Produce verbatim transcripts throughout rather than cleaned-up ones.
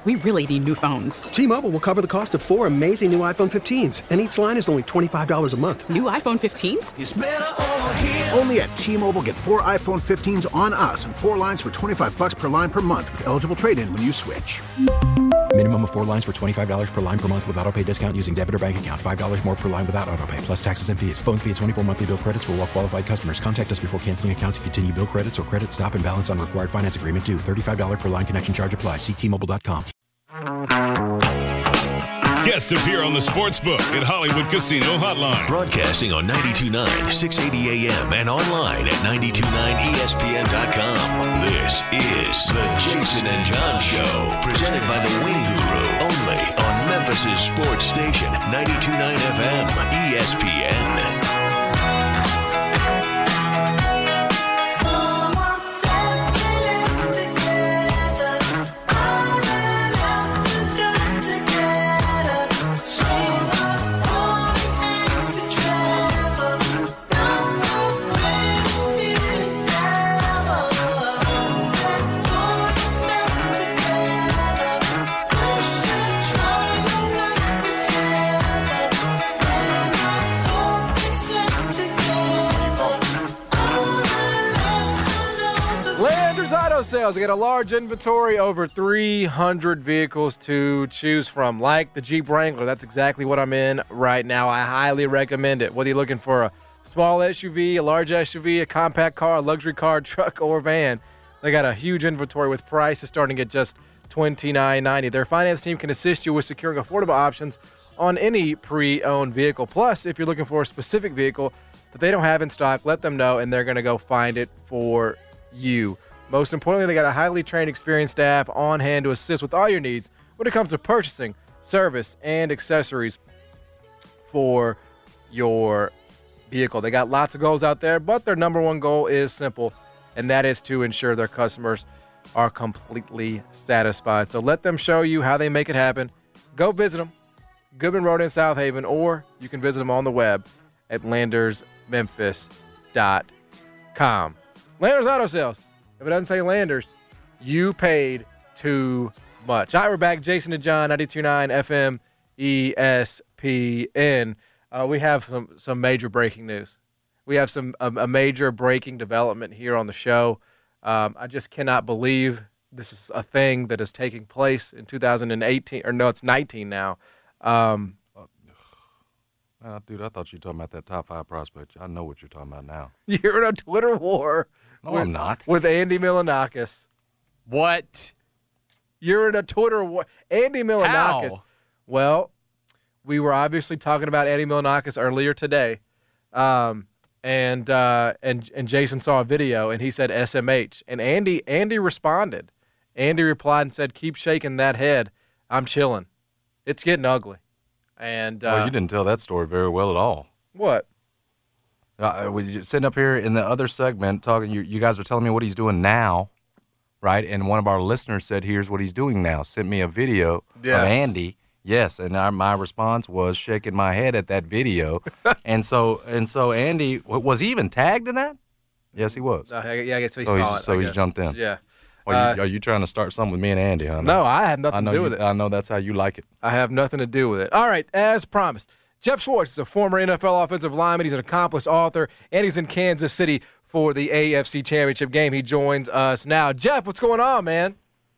we really need new phones. T-Mobile will cover the cost of four amazing new iPhone fifteens, and each line is only twenty-five dollars a month. New iPhone fifteens? It's better over here. Only at T-Mobile, get four iPhone fifteens on us and four lines for twenty-five dollars per line per month with eligible trade-in when you switch. Minimum of four lines for twenty-five dollars per line per month with autopay discount using debit or bank account. five dollars more per line without autopay, plus taxes and fees. Phone fee at twenty-four monthly bill credits for well-qualified customers. Contact us before canceling account to continue bill credits or credit stop and balance on required finance agreement due. thirty-five dollars per line connection charge applies. See T Mobile dot com. Guests appear on the Sportsbook at Hollywood Casino Hotline. Broadcasting on ninety-two point nine, six eighty A M and online at ninety-two point nine E S P N dot com. This is the Jason and John Show, presented by the Wing Guru, only on Memphis' sports station, ninety-two point nine F M, E S P N. Sales. They got a large inventory, over three hundred vehicles to choose from, like the Jeep Wrangler. That's exactly what I'm in right now. I highly recommend it. Whether you're looking for a small S U V, a large S U V, a compact car, a luxury car, truck, or van, they got a huge inventory with prices starting at just twenty-nine ninety. Their finance team can assist you with securing affordable options on any pre-owned vehicle. Plus, if you're looking for a specific vehicle that they don't have in stock, let them know, and they're going to go find it for you. Most importantly, they got a highly trained, experienced staff on hand to assist with all your needs when it comes to purchasing, service, and accessories for your vehicle. They got lots of goals out there, but their number one goal is simple, and that is to ensure their customers are completely satisfied. So let them show you how they make it happen. Go visit them, Goodman Road in South Haven, or you can visit them on the web at landers memphis dot com. Landers Auto Sales. If it doesn't say Landers, you paid too much. All right, we're back. Jason and John, ninety-two point nine F M E S P N. Uh, we have some, some major breaking news. We have some a, a major breaking development here on the show. Um, I just cannot believe this is a thing that is taking place in two thousand eighteen. Or no, it's nineteen now. Um, uh, dude, I thought you were talking about that top five prospect. I know what you're talking about now. You're in a Twitter war. No, with, I'm not. With Andy Milonakis. What? You're in a Twitter war. Andy Milonakis. How? Well, we were obviously talking about Andy Milonakis earlier today. Um, and uh, and and Jason saw a video, and he said S M H. And Andy Andy responded. Andy replied and said, "Keep shaking that head. I'm chilling. It's getting ugly." And uh, well, you didn't tell that story very well at all. What? Uh, we just sitting up here in the other segment talking. You, you guys were telling me what he's doing now, right? And one of our listeners said, "Here's what he's doing now." Sent me a video yeah. of Andy. Yes, and I, my response was shaking my head at that video. and so and so Andy was he even tagged in that? Yes, he was. Uh, yeah, I guess he so saw he's, it. So he's jumped in. Yeah. Are, uh, you, are you trying to start something with me and Andy? Huh? No, I have nothing I know to do you, with it. I know that's how you like it. I have nothing to do with it. All right, as promised, Jeff Schwartz is a former N F L offensive lineman. He's an accomplished author, and he's in Kansas City for the A F C Championship game. He joins us now. Jeff, what's going on, man?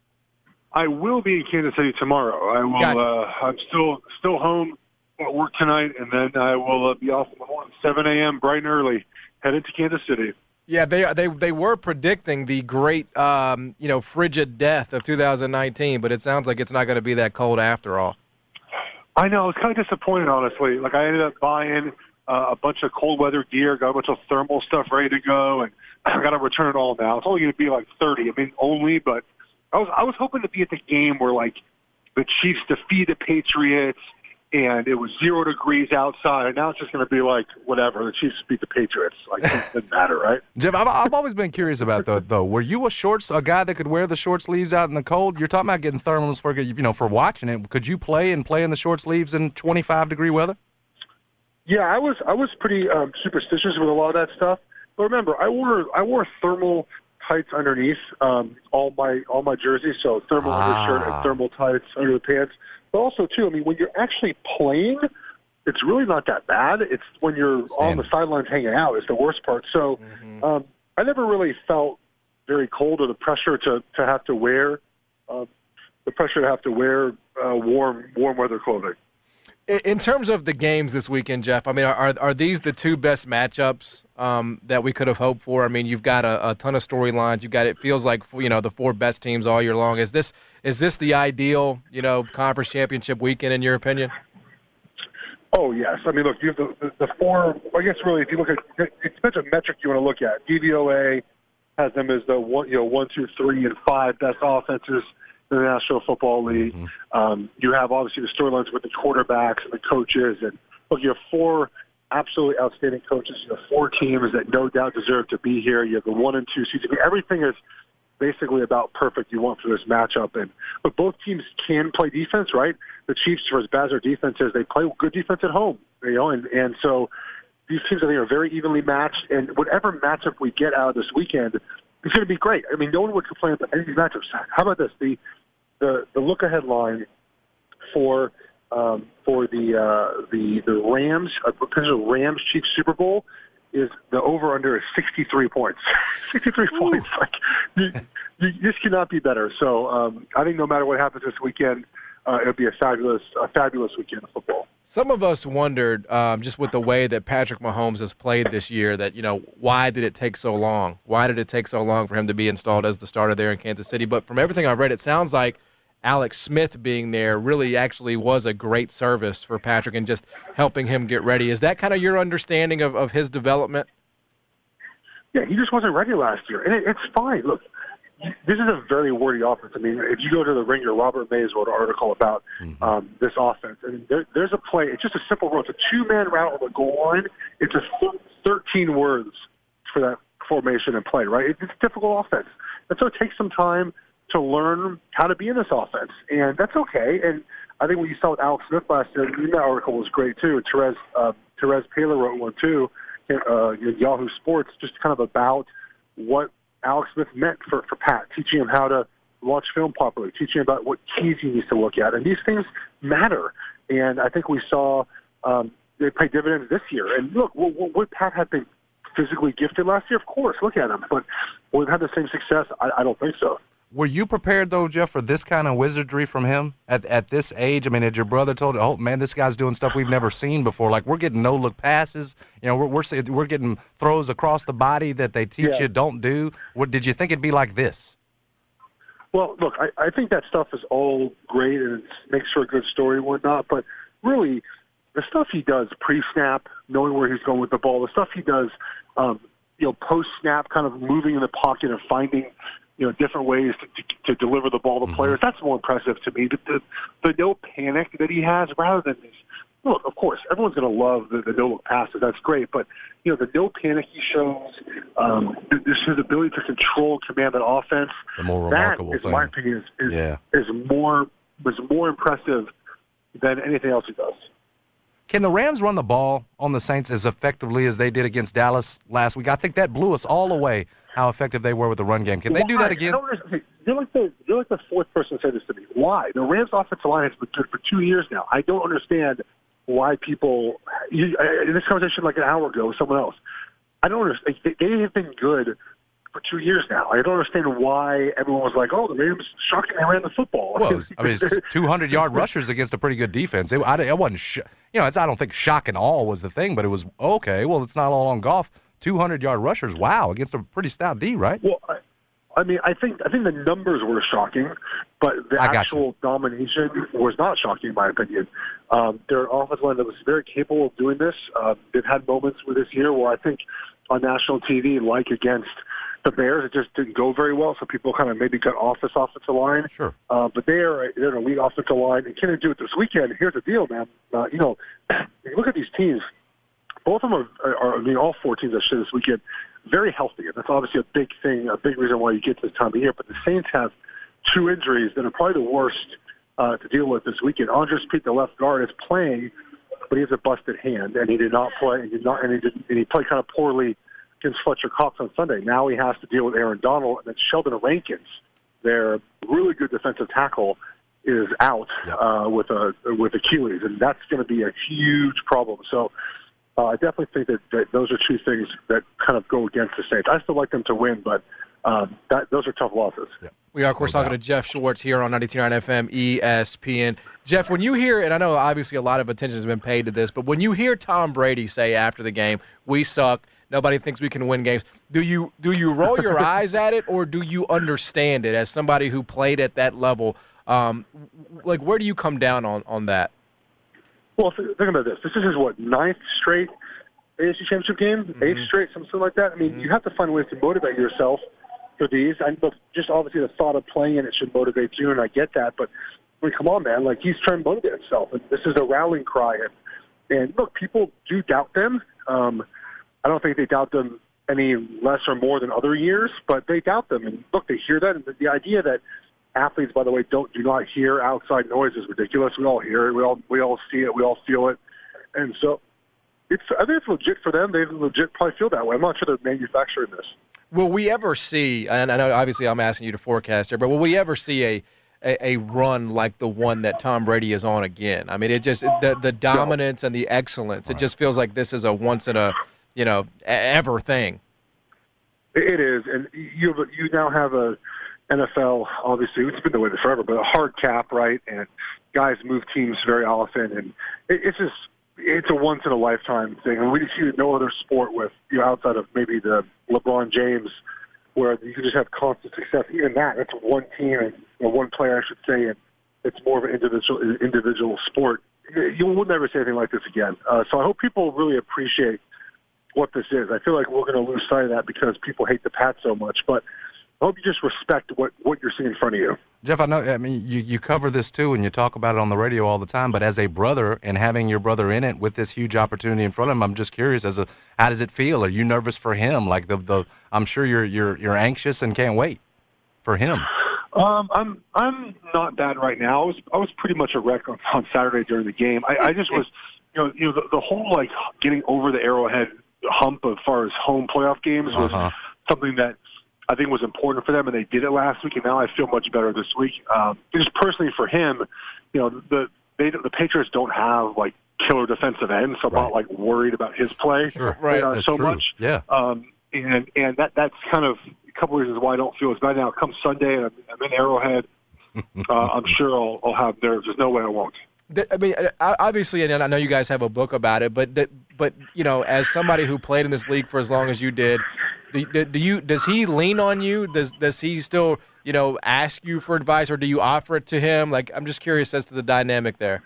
I will be in Kansas City tomorrow. I will. Gotcha. Uh, I'm still still home at work tonight, and then I will uh, be off in the morning, seven a.m. bright and early, headed to Kansas City. Yeah, they they they were predicting the great, um, you know, frigid death of two thousand nineteen, but it sounds like it's not going to be that cold after all. I know. I was kind of disappointed, honestly. Like, I ended up buying uh, a bunch of cold weather gear, got a bunch of thermal stuff ready to go, and I got to return it all now. It's only going to be like thirty. I mean, only, but I was I was hoping to be at the game where, like, the Chiefs defeat the Patriots, and it was zero degrees outside, and now it's just going to be like, whatever, the Chiefs beat the Patriots. Like, it doesn't matter, right? Jeff, I've, I've always been curious about that, though. Were you a shorts, a guy that could wear the short sleeves out in the cold? You're talking about getting thermals for, you know, for watching it. Could you play and play in the short sleeves in twenty-five degree weather? Yeah, I was I was pretty um, superstitious with a lot of that stuff. But remember, I wore I wore thermal tights underneath um, all my all my jerseys, so thermal Ah. undershirt and thermal tights under the pants. But also, too, I mean, when you're actually playing, it's really not that bad. It's when you're on Standing. the sidelines hanging out is the worst part. So um, I never really felt very cold or the pressure to, to have to wear uh, the pressure to have to wear uh, warm warm weather clothing. In in terms of the games this weekend, Jeff, I mean, are are these the two best matchups um, that we could have hoped for? I mean, you've got a, a ton of storylines. You've got, it feels like, you know, the four best teams all year long. Is this is this the ideal, you know, conference championship weekend in your opinion? Oh, yes. I mean, look, you have the, the, the four, I guess really if you look at, it depends what metric you want to look at. D V O A has them as the one, you know, one, two, three, and five best offenses in the National Football League. Mm-hmm. Um, you have obviously the storylines with the quarterbacks and the coaches, and look, you have four absolutely outstanding coaches. You have four teams that no doubt deserve to be here. You have the one and two seeds. I mean, everything is basically about perfect you want for this matchup. And but both teams can play defense, right? The Chiefs, for as bad as their defense is, they play good defense at home, you know, and and so these teams I think are very evenly matched. And whatever matchup we get out of this weekend, it's going to be great. I mean, no one would complain about any of these matchups. How about this? The the the look ahead line for um, for the uh, the the Rams uh, because of the Rams Chiefs Super Bowl is the over under is sixty-three points. sixty-three Ooh. Points. Like you, you, this cannot be better. So um, I think no matter what happens this weekend, uh, it'll be a fabulous a fabulous weekend of football. Some of us wondered, um, just with the way that Patrick Mahomes has played this year, that, you know, why did it take so long? Why did it take so long for him to be installed as the starter there in Kansas City? But from everything I've read, it sounds like Alex Smith being there really actually was a great service for Patrick and just helping him get ready. Is that kind of your understanding of, of his development? Yeah, he just wasn't ready last year. And it, it's fine. Look, this is a very wordy offense. I mean, if you go to the Ringer, Robert Mays wrote an article about mm-hmm. um, this offense. I mean, there, there's a play. It's just a simple run. It's a two-man route on the goal line. It's a thirteen words for that formation and play, right? It's a difficult offense. And so it takes some time to learn how to be in this offense. And that's okay. And I think what you saw with Alex Smith last year, that article was great too. Therese, uh, Therese Paler wrote one too, uh, in Yahoo Sports, just kind of about what Alex Smith meant for, for Pat, teaching him how to watch film properly, teaching him about what keys he needs to look at. And these things matter. And I think we saw um, they pay dividends this year. And look, would, would Pat have been physically gifted last year? Of course, look at him. But would have had the same success? I, I don't think so. Were you prepared, though, Jeff, for this kind of wizardry from him at at this age? I mean, had your brother told you, oh, man, this guy's doing stuff we've never seen before? Like, we're getting no-look passes. You know, we're we're, we're getting throws across the body that they teach yeah. you don't do. What, did you think it'd be like this? Well, look, I, I think that stuff is all great and it makes for a good story and whatnot. But really, the stuff he does pre-snap, knowing where he's going with the ball, the stuff he does, um, you know, post-snap, kind of moving in the pocket and finding – you know, different ways to, to, to deliver the ball to mm-hmm. players. That's more impressive to me. The, the, the no panic that he has rather than this. Look, of course, everyone's going to love the, the no-look passes. That's great. But, you know, the no panic he shows, um, this his ability to control, command an offense, the more remarkable that, is, thing. in my opinion, is, is, yeah. is more was more impressive than anything else he does. Can the Rams run the ball on the Saints as effectively as they did against Dallas last week? I think that blew us all away, how effective they were with the run game. Can Why? they do that again? You're like the you're like the fourth person to say this to me. Why? The Rams' offensive line has been good for two years now. I don't understand why people you, in this conversation like an hour ago with someone else. I don't understand. They, they have been good for two years now. I don't understand why everyone was like, "Oh, the Rams shockingly ran the football." Well, it was, I mean, it's two hundred yard rushers against a pretty good defense. It, I, it wasn't, sh- you know, it's, I don't think shock and awe was the thing, but it was okay. Well, it's not all on golf. two hundred yard rushers, wow, against a pretty stout D, right? Well, I, I mean, I think I think the numbers were shocking, but the I actual domination was not shocking, in my opinion. Um, they're an offensive line that was very capable of doing this. Uh, they've had moments with this year where I think on national T V, like against the Bears, it just didn't go very well, so people kind of maybe got off this offensive line. Sure. Uh, but they are they're an elite offensive line, and can they do it this weekend? Here's the deal, man. Uh, you know, if you look at these teams, both of them are, are I mean, all four teams that should this weekend, very healthy, and that's obviously a big thing, a big reason why you get to this time of year. But the Saints have two injuries that are probably the worst uh, to deal with this weekend. Andres Pete, the left guard, is playing, but he has a busted hand, and he did not play, and, did not, and, he, did, and he played kind of poorly against Fletcher Cox on Sunday. Now he has to deal with Aaron Donald, and then Sheldon Rankins, their really good defensive tackle, is out uh, with a with Achilles, and that's going to be a huge problem. So uh, I definitely think that, that those are two things that kind of go against the Saints. I still like them to win, but um, that, those are tough losses. Yeah. We are, of course, no talking doubt. to Jeff Schwartz here on ninety-two point nine F M E S P N. Jeff, when you hear, and I know obviously a lot of attention has been paid to this, but when you hear Tom Brady say after the game, "We suck, nobody thinks we can win games," do you do you roll your eyes at it, or do you understand it as somebody who played at that level? Um, like, where do you come down on, on that? Well, think about this. This is his, what, ninth straight A F C Championship game? Mm-hmm. Eighth straight, something like that? I mean, mm-hmm. you have to find ways to motivate yourself for these. And look, just obviously the thought of playing in it should motivate you, and I get that. But, I mean, come on, man. Like, he's trying to motivate himself. And this is a rallying cry. And, and look, people do doubt them. Um, I don't think they doubt them any less or more than other years, but they doubt them. And, look, they hear that. And the idea that athletes, by the way, don't do not hear outside noise is ridiculous. We all hear it. We all we all see it. We all feel it. And so it's I think it's legit for them. They legit probably feel that way. I'm not sure they're manufacturing this. Will we ever see, and I know obviously I'm asking you to forecast here, but will we ever see a, a, a run like the one that Tom Brady is on again? I mean, it just the, the dominance and the excellence, it just feels like this is a once in a, you know, ever thing. It is. And you you now have a N F L, obviously, it's been the way forever, but a hard cap, right? And guys move teams very often, and it, it's just it's a once in a lifetime thing. And we see no other sport with you know, outside of maybe the LeBron James, where you can just have constant success. Even that, that's one team and you know, one player, I should say, and it's more of an individual individual sport. You will never see anything like this again. Uh, so I hope people really appreciate what this is. I feel like we're going to lose sight of that because people hate the Pats so much, but I hope you just respect what, what you're seeing in front of you. Jeff, I know, I mean, you, you cover this too, and you talk about it on the radio all the time, but as a brother and having your brother in it with this huge opportunity in front of him, I'm just curious, as a, how does it feel? Are you nervous for him? Like the, the I'm sure you're, you're, you're anxious and can't wait for him. Um, I'm, I'm not bad right now. I was, I was pretty much a wreck on, on Saturday during the game. I, I just was, you know, you know, the, the whole like getting over the Arrowhead hump as far as home playoff games was uh-huh. something that I think was important for them, and they did it last week, and now I feel much better this week. Um, just personally for him, you know, the they, the Patriots don't have, like, killer defensive ends, so I'm right. not, like, worried about his play sure. right. uh, so true. much. Yeah. Um, and and that that's kind of a couple reasons why I don't feel as bad now. Come Sunday, and I'm, I'm in Arrowhead, uh, I'm sure I'll, I'll have nerves. There's no way I won't. I mean, obviously, and I know you guys have a book about it, but but you know, as somebody who played in this league for as long as you did, do, do you does he lean on you? Does does he still you know ask you for advice, or do you offer it to him? Like, I'm just curious as to the dynamic there.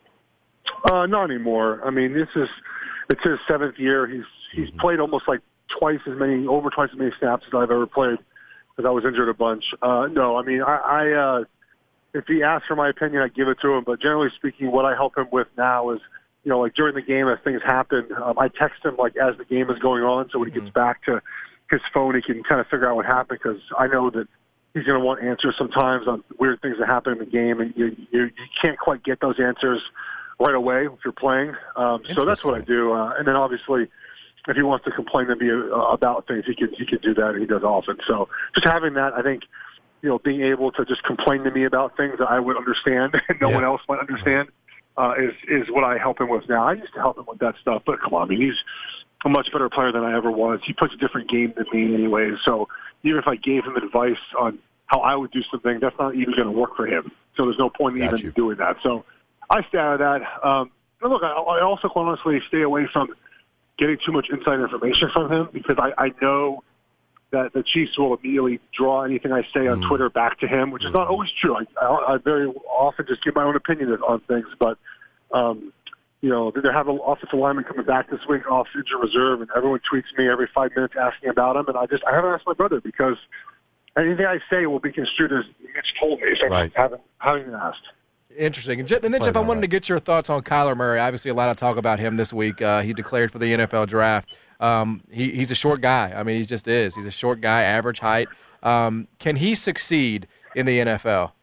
Uh, not anymore. I mean, this is it's his seventh year. He's he's played almost like twice as many, over twice as many snaps as I've ever played, because I was injured a bunch. Uh, no, I mean, I. I uh, If he asks for my opinion, I give it to him. But generally speaking, what I help him with now is, you know, like during the game as things happen, um, I text him like as the game is going on. So when he gets back to his phone, he can kind of figure out what happened, because I know that he's going to want answers sometimes on weird things that happen in the game, and you you, you can't quite get those answers right away if you're playing. Um, so that's what I do. Uh, and then obviously, if he wants to complain to me uh, about things, he can he can do that, and he does often. So just having that, I think. You know, being able to just complain to me about things that I would understand and no yeah. one else might understand uh, is is what I help him with now. I used to help him with that stuff, but come on, I mean, he's a much better player than I ever was. He plays a different game than me anyway, so even if I gave him advice on how I would do something, that's not even going to work for him. So there's no point in Got even you. doing that. So I stay out of that. Um, but look, I, I also quite honestly stay away from getting too much inside information from him, because I, I know that the Chiefs will immediately draw anything I say on mm. Twitter back to him, which is not always true. I, I, I very often just give my own opinion on things, but, um, you know, they have an offensive lineman coming back this week off injured reserve, and everyone tweets me every five minutes asking about him, and I just I haven't asked my brother, because anything I say will be construed as Mitch told me, so right. I haven't, haven't even asked. Interesting. And then, Jeff, I wanted to get your thoughts on Kyler Murray. Obviously, a lot of talk about him this week. Uh, he declared for the N F L draft. Um, he, he's a short guy. I mean, he just is. He's a short guy, average height. Um, can he succeed in the N F L?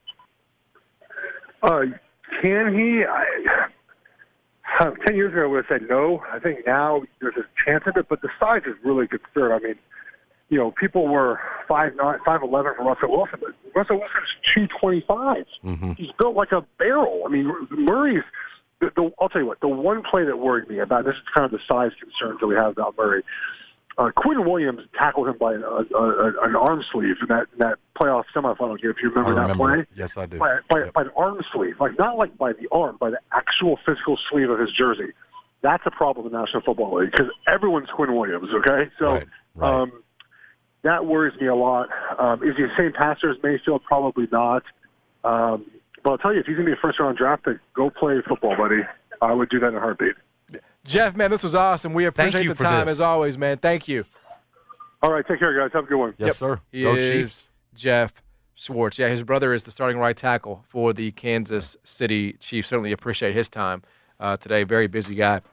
Uh, can he? I, ten years ago, I would have said no. I think now there's a chance of it, but the size is really concerned. I mean, you know, people were five nine, five eleven for Russell Wilson, but Russell Wilson's two twenty-five. Mm-hmm. He's built like a barrel. I mean, Murray's. The, the, I'll tell you what. The one play that worried me about this is kind of the size concerns that we have about Murray. Uh, Quinn Williams tackled him by a, a, a, an arm sleeve in that in that playoff semifinal game. If you remember, I remember that play, yes, I do. By, by, yep. by an arm sleeve, like not like by the arm, by the actual physical sleeve of his jersey. That's a problem in the National Football League because everyone's Quinn Williams. Okay, so. Right, right. Um, That worries me a lot. Um, is he the same passer as Mayfield? Probably not. Um, but I'll tell you, if he's going to be a first-round draft pick, go play football, buddy. I would do that in a heartbeat. Jeff, man, this was awesome. We appreciate Thank you the for time this. as always, man. Thank you. All right, take care, guys. Have a good one. Yes, Yep. sir. He Go is Chiefs. Jeff Schwartz. Yeah, his brother is the starting right tackle for the Kansas City Chiefs. Certainly appreciate his time uh, today. Very busy guy.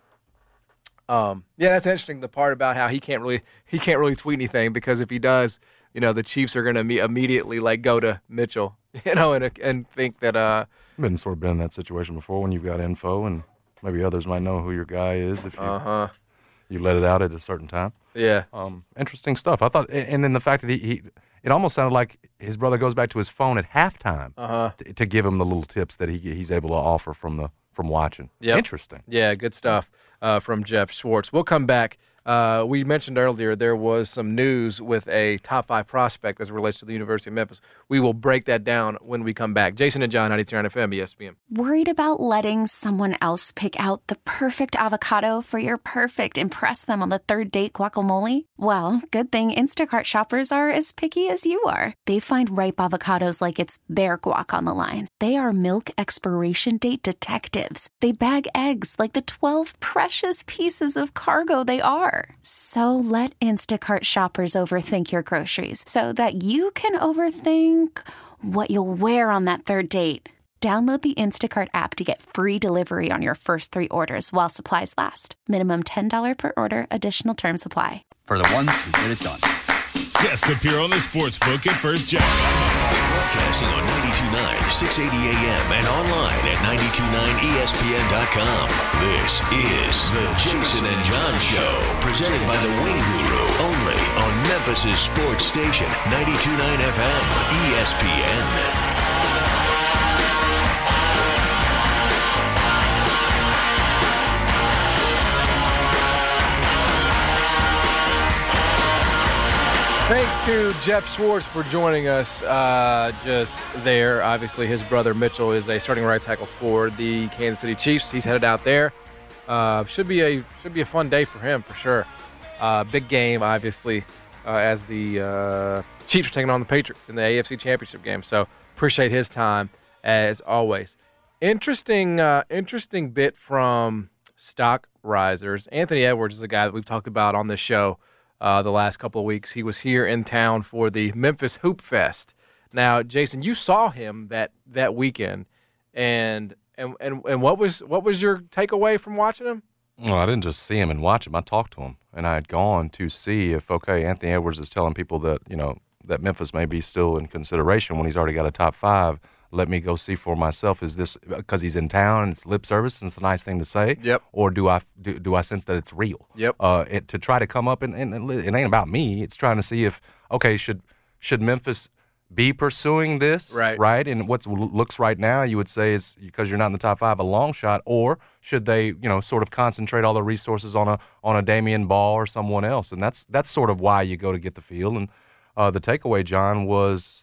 Um, yeah, that's interesting. The part about how he can't really he can't really tweet anything because if he does, you know, the Chiefs are going to me- immediately like go to Mitchell, you know, and and think that. Uh, I've been sort of been in that situation before when you've got info and maybe others might know who your guy is if you uh huh. you let it out at a certain time. Yeah. Um, interesting stuff. I thought, and then the fact that he, he it almost sounded like his brother goes back to his phone at halftime Uh-huh. to, to give him the little tips that he he's able to offer from the from watching. Yep. Interesting. Yeah, good stuff uh, from Jeff Schwartz. We'll come back. Uh, we mentioned earlier there was some news with a top five prospect as it relates to the University of Memphis. We will break that down when we come back. Jason and John, ninety-two point nine F M, E S P N. Worried about letting someone else pick out the perfect avocado for your perfect impress them on the third date guacamole? Well, good thing Instacart shoppers are as picky as you are. They find ripe avocados like it's their guac on the line. They are milk expiration date detectives. They bag eggs like the twelve precious pieces of cargo they are. So let Instacart shoppers overthink your groceries so that you can overthink what you'll wear on that third date. Download the Instacart app to get free delivery on your first three orders while supplies last. Minimum ten dollars per order. Additional terms apply. For the ones who get it done. Guests appear on the Sportsbook at First Jack. Broadcasting on ninety-two point nine, six eighty A M and online at ninety-two point nine E S P N dot com. This is the Jason and John Show, presented by the Wing Guru, only on Memphis' sports station, ninety-two point nine F M, E S P N. Thanks to Jeff Schwartz for joining us uh, just there. Obviously, his brother Mitchell is a starting right tackle for the Kansas City Chiefs. He's headed out there. Uh, should be a should be a fun day for him for sure. Uh, big game, obviously, uh, as the uh, Chiefs are taking on the Patriots in the A F C Championship game. So appreciate his time as always. Interesting, uh, interesting bit from Stock Risers. Anthony Edwards is a guy that we've talked about on this show. Uh, the last couple of weeks. He was here in town for the Memphis Hoop Fest. Now, Jason, you saw him that, that weekend, and and, and and what was what was your takeaway from watching him? Well, I didn't just see him and watch him. I talked to him, and I had gone to see if, okay, Anthony Edwards is telling people that, you know, that Memphis may be still in consideration when he's already got a top five. Let me go see for myself. Is this because he's in town and it's lip service and it's a nice thing to say? Yep. Or do I do, do I sense that it's real? Yep. Uh, it, to try to come up and, and, and it ain't about me. It's trying to see if, okay, should should Memphis be pursuing this? Right. Right. And what looks right now, you would say is because you're not in the top five, a long shot. Or should they, you know, sort of concentrate all the resources on a on a Damian Ball or someone else? And that's that's sort of why you go to get the feel. And uh, the takeaway, John, was.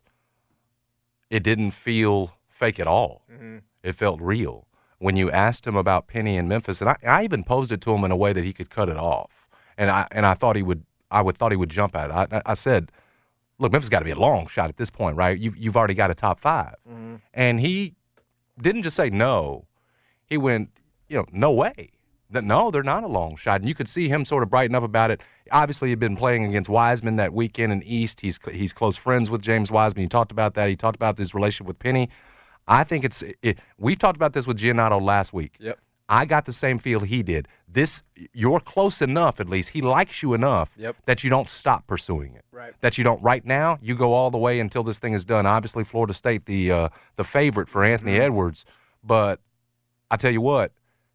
It didn't feel fake at all. Mm-hmm. It felt real. When you asked him about Penny and Memphis, and I, I even posed it to him in a way that he could cut it off, and I and I thought he would. I would thought he would jump at it. I, I said, "Look, Memphis got to be a long shot at this point, right? You've you've already got a top five." Mm-hmm. And he didn't just say no. He went, you know, no way. That no, they're not a long shot, and you could see him sort of brighten up about it. Obviously, he'd been playing against Wiseman that weekend in East. He's he's close friends with James Wiseman. He talked about that. He talked about his relationship with Penny. I think it's it, we talked about this with Giannotto last week. Yep. I got the same feel he did. This you're close enough, at least. He likes you enough yep. that you don't stop pursuing it. Right. That you don't right now. You go all the way until this thing is done. Obviously, Florida State the uh, the favorite for Anthony mm-hmm. Edwards, but I tell you what.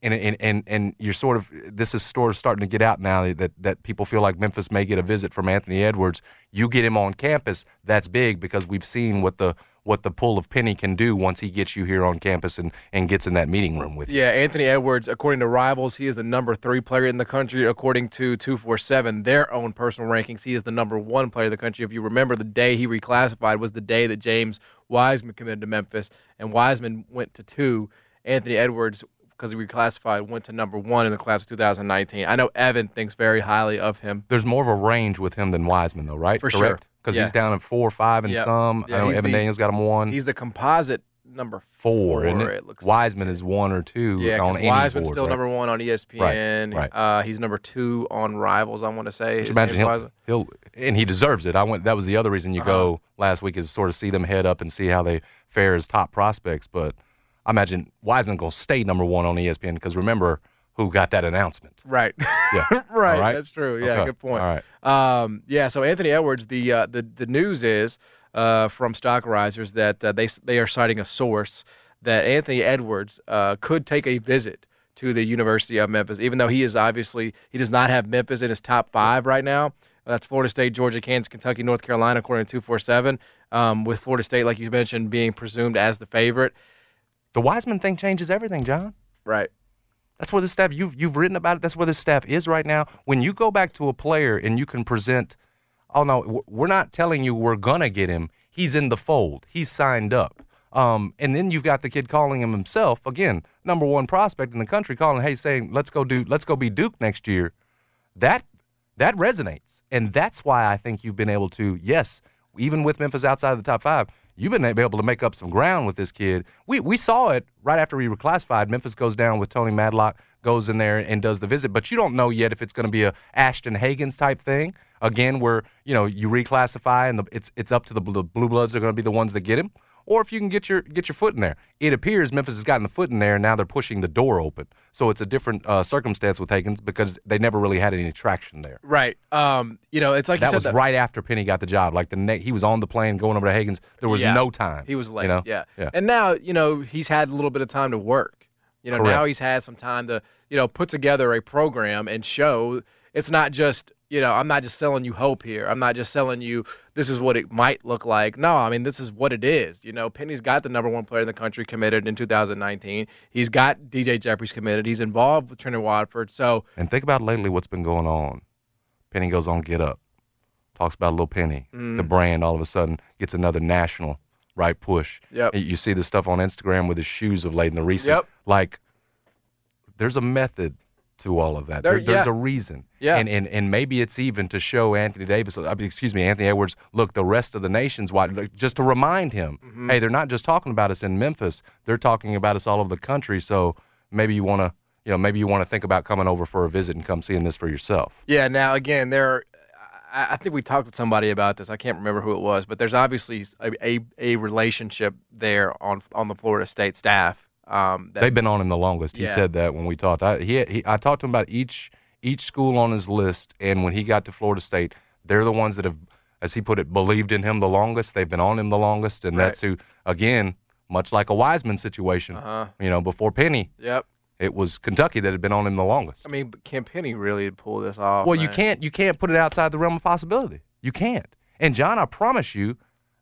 and and and and you're sort of this is sort of starting to get out now that that people feel like Memphis may get a visit from Anthony Edwards. You get him on campus, that's big because we've seen what the what the pull of Penny can do once he gets you here on campus and, and gets in that meeting room with you. Yeah, Anthony Edwards, according to Rivals, he is the number three player in the country. According to two forty-seven, their own personal rankings, he is the number one player in the country. If you remember, the day he reclassified was the day that James Wiseman committed to Memphis, and Wiseman went to two. Anthony Edwards, because he reclassified, went to number one in the class of two thousand nineteen. I know Evan thinks very highly of him. There's more of a range with him than Wiseman, though, right? For Correct? sure. Because yeah. he's down at four or five in yep. some. Yeah, I know Evan the, Daniels got him one. He's the composite number four, four isn't it? it looks Wiseman like. is one or two yeah, on any Wiseman's board, still right? number one on E S P N. Right, right. Uh, he's number two on Rivals, I want to say. Just imagine he'll, he'll and he deserves it. I went. That was the other reason you uh-huh. go last week is sort of see them head up and see how they fare as top prospects. But I imagine Wiseman gonna stay number one on E S P N because remember who got that announcement. Right. Yeah. right. right. That's true. Yeah. Okay. Good point. All right. Um, yeah. So Anthony Edwards, the uh, the the news is uh, from Stock Risers that uh, they they are citing a source that Anthony Edwards uh, could take a visit to the University of Memphis, even though he is obviously he does not have Memphis in his top five right now. That's Florida State, Georgia, Kansas, Kentucky, North Carolina, according to two forty-seven. Um, with Florida State, like you mentioned, being presumed as the favorite. The Wiseman thing changes everything, John. Right. That's where the staff, you've, you've written about it, that's where the staff is right now. When you go back to a player and you can present, oh, no, we're not telling you we're going to get him. He's in the fold. He's signed up. Um, and then you've got the kid calling him himself, again, number one prospect in the country, calling, hey, saying, let's go do, let's go be Duke next year. That that resonates. And that's why I think you've been able to, yes, even with Memphis outside of the top five, you've been able to make up some ground with this kid. We we saw it right after we reclassified. Memphis goes down with Tony Madlock, goes in there and does the visit. But you don't know yet if it's going to be a Ashton Hagans type thing, again, where, you know, you reclassify and the, it's it's up to the Blue Bloods. They're going to be the ones that get him. Or if you can get your get your foot in there. It appears Memphis has gotten the foot in there, and now they're pushing the door open. So it's a different uh, circumstance with Hagans because they never really had any traction there. Right. Um, you know, it's like that you said. Was that was right after Penny got the job. Like the ne- he was on the plane going over to Hagans. There was yeah. no time. He was late. You know? yeah. yeah. And now, you know, he's had a little bit of time to work. You know, Correct. now he's had some time to, you know, put together a program and show it's not just, you know, I'm not just selling you hope here. I'm not just selling you this is what it might look like. No, I mean, this is what it is. You know, Penny's got the number one player in the country committed in two thousand nineteen. He's got D J Jeffries committed. He's involved with Trinity Watford. So, and think about lately what's been going on. Penny goes on Get Up, talks about Lil Penny. Mm. The brand all of a sudden gets another national right push. Yep. You see this stuff on Instagram with his shoes of late in the recent. Yep. Like, there's a method to all of that. There, there, there's yeah. a reason. Yeah. And, and and maybe it's even to show Anthony Davis, I mean, excuse me, Anthony Edwards, look, the rest of the nation's wide, just to remind him, mm-hmm. hey, they're not just talking about us in Memphis, they're talking about us all over the country. So maybe you want to, you know, maybe you want to think about coming over for a visit and come seeing this for yourself. Yeah. Now, again, there. I, I think we talked with somebody about this. I can't remember who it was, but there's obviously a a, a relationship there on on the Florida State staff. Um, that, They've been on him the longest. He yeah. said that when we talked. I, he, he, I talked to him about each each school on his list, and when he got to Florida State, they're the ones that have, as he put it, believed in him the longest. They've been on him the longest, and right. that's who, again, much like a Wiseman situation, uh-huh. you know, before Penny, Yep. it was Kentucky that had been on him the longest. I mean, but can Penny really pull this off? Well, man? you can't you can't put it outside the realm of possibility. You can't. And, John, I promise you,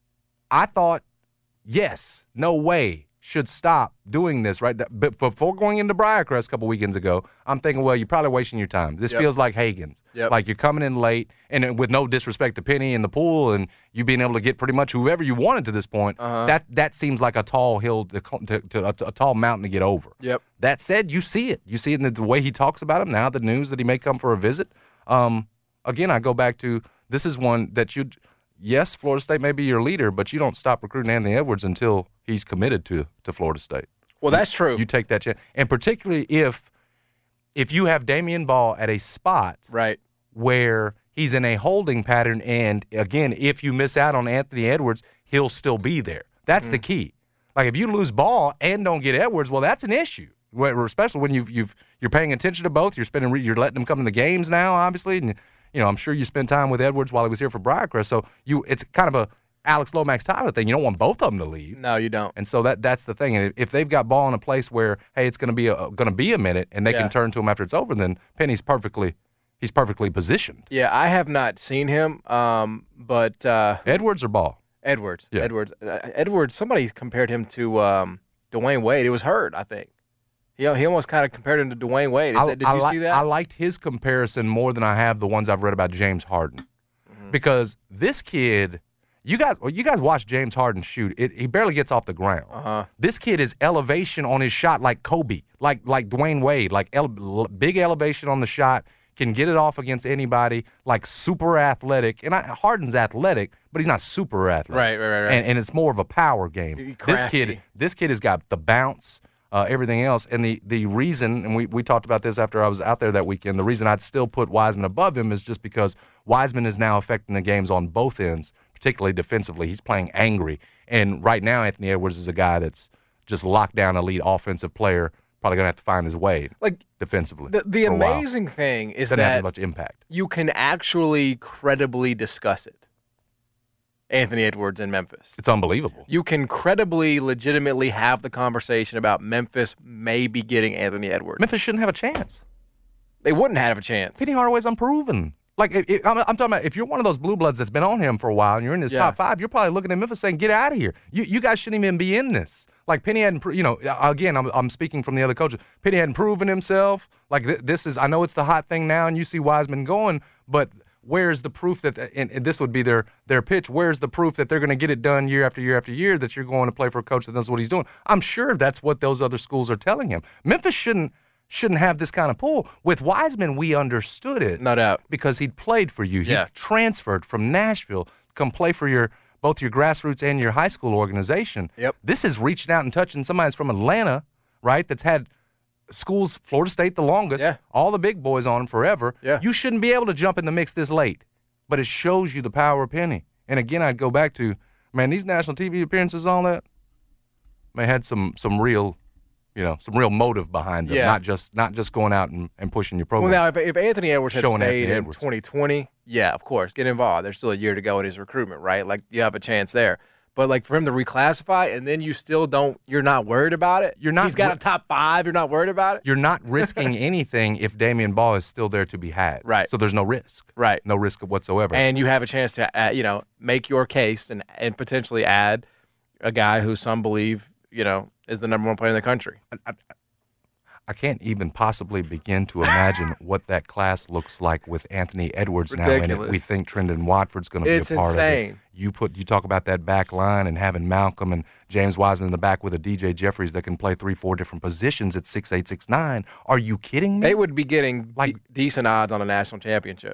I thought, yes, no way, should stop doing this, right? But before going into Briarcrest a couple weekends ago, I'm thinking, well, you're probably wasting your time. This yep. feels like Hagans. Yep. Like you're coming in late, and with no disrespect to Penny in the pool, and you being able to get pretty much whoever you wanted to this point, uh-huh. that that seems like a tall hill, to, to, to a, a tall mountain to get over. Yep. That said, you see it. You see it in the way he talks about him now, the news that he may come for a visit. Um, again, I go back to this is one that you – yes, Florida State may be your leader, but you don't stop recruiting Anthony Edwards until he's committed to, to Florida State. Well, that's true. You take that chance. And particularly if if you have Damian Ball at a spot right. where he's in a holding pattern, and, again, if you miss out on Anthony Edwards, he'll still be there. That's mm. the key. Like, if you lose Ball and don't get Edwards, well, that's an issue, especially when you've, you've, you're paying attention to both. You're spending, you're letting them come to the games now, obviously, and you know, I'm sure you spent time with Edwards while he was here for Briarcrest. So you, it's kind of a, Alex Lomax Tyler thing. You don't want both of them to leave. No, you don't. And so that that's the thing. And if they've got ball in a place where, hey, it's going to be a going to be a minute, and they Yeah. can turn to him after it's over, then Penny's perfectly he's perfectly positioned. Yeah, I have not seen him, um, but uh, Edwards or Ball? Edwards. Yeah. Edwards. Uh, Edwards. Somebody compared him to um, Dwayne Wade. It was Hurd, I think. He he almost kind of compared him to Dwayne Wade. Is I, that, did I you li- see that? I liked his comparison more than I have the ones I've read about James Harden, Mm-hmm. because this kid, you guys, well, you guys watch James Harden shoot. It, he barely gets off the ground. Uh-huh. This kid is elevation on his shot like Kobe, like like Dwayne Wade, like ele- big elevation on the shot. Can get it off against anybody, like super athletic. And I, Harden's athletic, but he's not super athletic. Right, right, right, right. And, and it's more of a power game. He's This crafty. kid, this kid has got the bounce, uh, everything else. And the the reason, and we, we talked about this after I was out there that weekend, the reason I'd still put Wiseman above him is just because Wiseman is now affecting the games on both ends, particularly defensively. He's playing angry. And right now, Anthony Edwards is a guy that's just locked down elite offensive player, probably going to have to find his way like defensively. The, the for a while. amazing thing is Doesn't have that as much impact. you can actually credibly discuss it. Anthony Edwards in Memphis. It's unbelievable. You can credibly, legitimately have the conversation about Memphis maybe getting Anthony Edwards. Memphis shouldn't have a chance. They wouldn't have a chance. Penny Hardaway's unproven. Like, it, it, I'm, I'm talking about if you're one of those blue bloods that's been on him for a while and you're in his Yeah. top five, you're probably looking at Memphis saying, get out of here. You you guys shouldn't even be in this. Like, Penny hadn't, pro- you know, again, I'm, I'm speaking from the other coaches. Penny hadn't proven himself. Like, th- this is, I know it's the hot thing now and you see Wiseman going, but where's the proof that, and, and this would be their, their pitch, where's the proof that they're going to get it done year after year after year, that you're going to play for a coach that knows what he's doing? I'm sure that's what those other schools are telling him. Memphis shouldn't, shouldn't have this kind of pull. With Wiseman, we understood it. No doubt. Because he'd played for you. Yeah. He transferred from Nashville to come play for your both your grassroots and your high school organization. Yep. This is reaching out and touching somebody that's from Atlanta, right, that's had schools, Florida State the longest, Yeah. all the big boys on him forever. Yeah. You shouldn't be able to jump in the mix this late. But it shows you the power of Penny. And again, I'd go back to, man, these national T V appearances, all that, man, had some some real, you know, some real motive behind them, Yeah. not just not just going out and, and pushing your program. Well, now, if, if Anthony Edwards had Showing stayed Anthony in Edwards. twenty twenty, yeah, of course, get involved. There's still a year to go in his recruitment, right? Like, you have a chance there. But, like, for him to reclassify and then you still don't, you're not worried about it? You're not He's got wor- a top five, you're not worried about it? You're not risking anything if Damian Ball is still there to be had. Right. So there's no risk. Right. No risk whatsoever. And you have a chance to, uh, you know, make your case and, and potentially add a guy who some believe, you know, is the number one player in the country. I can't even possibly begin to imagine what that class looks like with Anthony Edwards now in it. Ridiculous. We think Trendon Watford's going to be It's a part of insane. it. You put you talk about that back line and having Malcolm and James Wiseman in the back with a D J Jeffries that can play three, four different positions at six eight, six nine. Are you kidding me? They would be getting Like- de- decent odds on a national championship.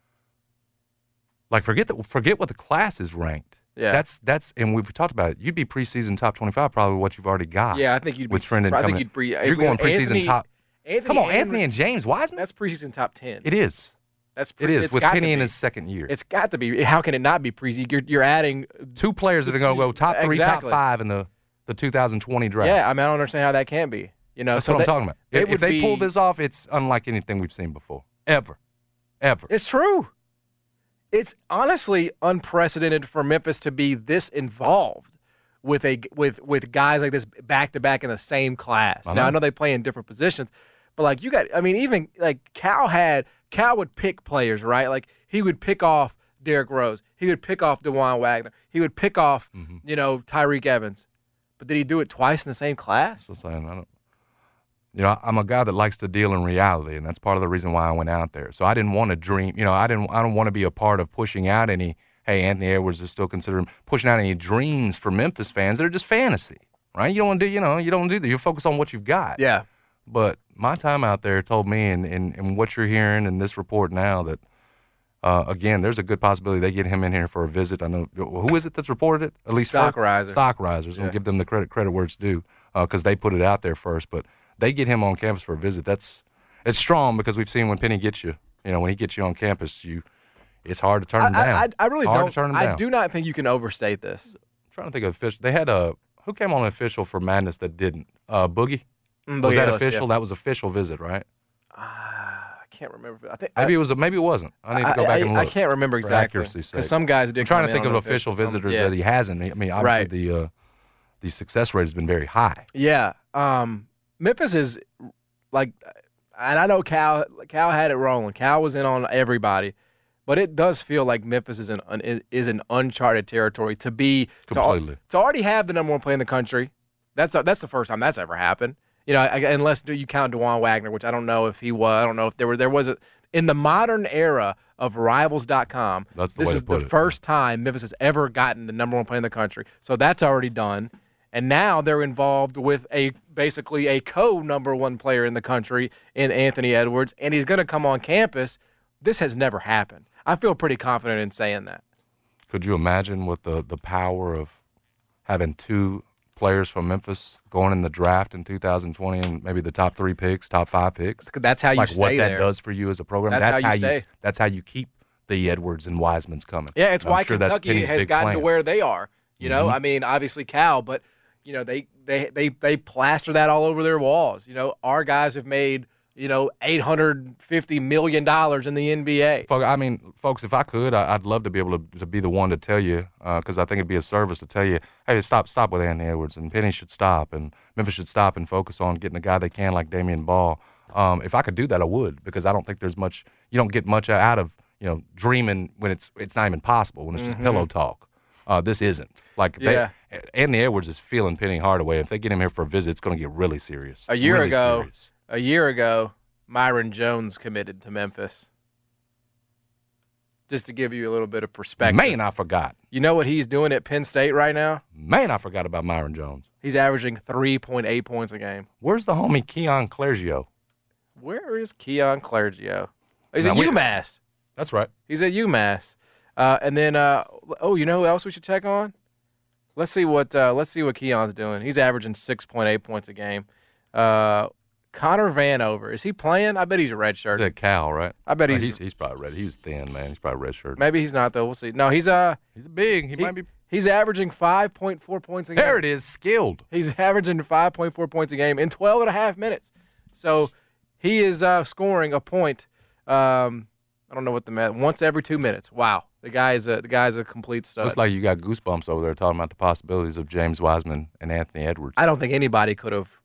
Like forget the, forget what the class is ranked. Yeah. That's that's and we've talked about it. You'd be preseason top twenty-five probably what you've already got. Yeah, I think you'd be. with Trendon I think coming. you'd be. You're going preseason Anthony, top. Anthony Come on, and- Anthony and James Wiseman. That's preseason top ten. It is. That's It pre- is it's with got to Penny in be. his second year. It's got to be. How can it not be preseason? You're you're adding. Two players that are going to go top three, Exactly. top five in the, the two thousand twenty draft. Yeah, I mean, I don't understand how that can be. You know, That's so what that- I'm talking about. it If, would if they pull be- this off, it's unlike anything we've seen before. Ever. Ever. It's true. It's honestly unprecedented for Memphis to be this involved with a with with guys like this back to back in the same class. I Now I know. know they play in different positions, but like you got, I mean, even like Cal had Cal would pick players, right? Like he would pick off Derrick Rose, he would pick off DeJuan Wagner, he would pick off Mm-hmm. you know Tyreek Evans, but did he do it twice in the same class? So saying, I don't, you know, I'm a guy that likes to deal in reality, and that's part of the reason why I went out there. So I didn't want to dream. You know, I didn't. I don't want to be a part of pushing out any. Hey, Anthony Edwards is still considering pushing out any dreams for Memphis fans that are just fantasy, right? You don't want to do. You know, you don't do that. You focus on what you've got. Yeah. But my time out there told me, and, and, and what you're hearing in this report now, that, uh, again, there's a good possibility they get him in here for a visit. I know, who is it that's reported it? At least Stock for, Risers. Stock Risers. Yeah. We'll give them the credit credit where it's due because they put it out there first. But they get him on campus for a visit. That's it's strong because we've seen when Penny gets you, you know, when he gets you on campus, you it's hard to turn him I, down. I, I really hard don't. to turn him I down. do not think you can overstate this. I'm trying to think of official. They had a who came on an official for Madness that didn't. Uh, Boogie. Mm, Was Boogie that Ellis, official? yeah. That was official visit, right? I can't can't remember. I think maybe I, it was. A, maybe it wasn't. I need to go I, back I, and look. I can't remember exactly. Because some guys did. I'm trying come to think in of official some- visitors yeah. that he hasn't. I mean, obviously Right. the uh, the success rate has been very high. Yeah. Um, Memphis is like, and I know Cal. Cal had it rolling. Cal was in on everybody, but it does feel like Memphis is an, an is an uncharted territory to be Completely. to, to already have the number one play in the country. That's that's the first time that's ever happened. You know, I, unless you count DeJuan Wagner, which I don't know if he was. I don't know if there were there was a in the modern era of Rivals dot com. That's the this way to is put the it. first time Memphis has ever gotten the number one play in the country. So that's already done. And now they're involved with a basically a co-number one player in the country in Anthony Edwards, and he's going to come on campus. This has never happened. I feel pretty confident in saying that. Could you imagine what the, the power of having two players from Memphis going in the draft in two thousand twenty and maybe the top three picks, top five picks? That's how you like stay what there. that does for you as a program. That's That's, how you how stay. you. That's how you keep the Edwards and Wisemans coming. Yeah, it's And I'm why sure that's Kentucky Penny's has big gotten plan. to where they are. You know, Mhm. I mean, obviously Cal, but you know they they they they plaster that all over their walls. You know, our guys have made you know eight hundred fifty million dollars in the N B A. Folks, I mean, folks, if I could, I- I'd love to be able to, to be the one to tell you, because I think it'd be a service to tell you, hey, stop, stop with Anthony Edwards, and Penny should stop, and Memphis should stop and focus on getting a guy they can like Damian Ball. Um, if I could do that, I would, because I don't think there's much. You don't get much out of you know dreaming when it's it's not even possible, when it's just Mhm. pillow talk. Uh, this isn't like Yeah. they, Anthony Edwards is feeling Penny Hardaway. If they get him here for a visit, it's going to get really serious. A year Really ago, serious. a year ago, Myron Jones committed to Memphis. Just to give you a little bit of perspective. Man, I forgot. You know what he's doing at Penn State right now? Man, I forgot about Myron Jones. He's averaging three point eight points a game. Where's the homie Keon Clergio? Where is Keon Clergio? He's Now, at we- UMass. That's right. He's at UMass. Uh, and then, uh, oh, you know who else we should check on? Let's see what uh, let's see what Keon's doing. He's averaging six point eight points a game. Uh, Connor Vanover, is he playing? I bet he's a red shirt. He's at Cal, right? I bet Oh, he's- he's he's probably red. He was thin, man. He's probably red shirt. Maybe he's not though. We'll see. No, he's uh He's big. He, he- might be. he's averaging five point four points a game. There it is. Skilled. He's averaging five point four points a game in twelve and a half minutes. So he is uh, scoring a point. Um, I don't know what the math. Once every two minutes. Wow, the guy is a the guy's a complete stud. Looks like you got goosebumps over there talking about the possibilities of James Wiseman and Anthony Edwards. I don't think anybody could have.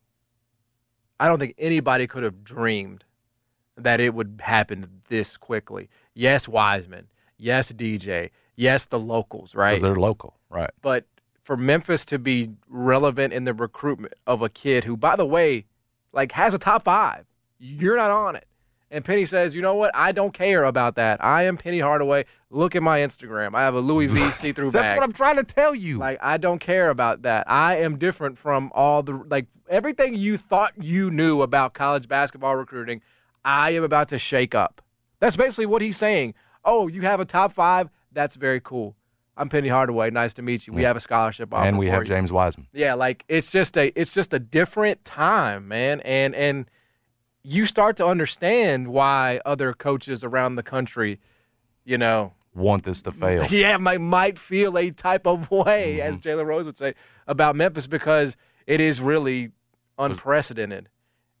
I don't think anybody could have dreamed that it would happen this quickly. Yes, Wiseman. Yes, D J. Yes, the locals. Right. Because they're local, right? But for Memphis to be relevant in the recruitment of a kid who, by the way, like has a top five, you're not on it. And Penny says, you know what? I don't care about that. I am Penny Hardaway. Look at my Instagram. I have a Louis V see-through bag. That's what I'm trying to tell you. Like, I don't care about that. I am different from all the, like, everything you thought you knew about college basketball recruiting, I am about to shake up. That's basically what he's saying. Oh, you have a top five? That's very cool. I'm Penny Hardaway. Nice to meet you. We Yeah. have a scholarship offer and we for have you. James Wiseman. Yeah, like it's just a it's just a different time, man. And and you start to understand why other coaches around the country, you know, Want this to fail. yeah, might might feel a type of way, Mm-hmm. as Jalen Rose would say, about Memphis because it is really unprecedented.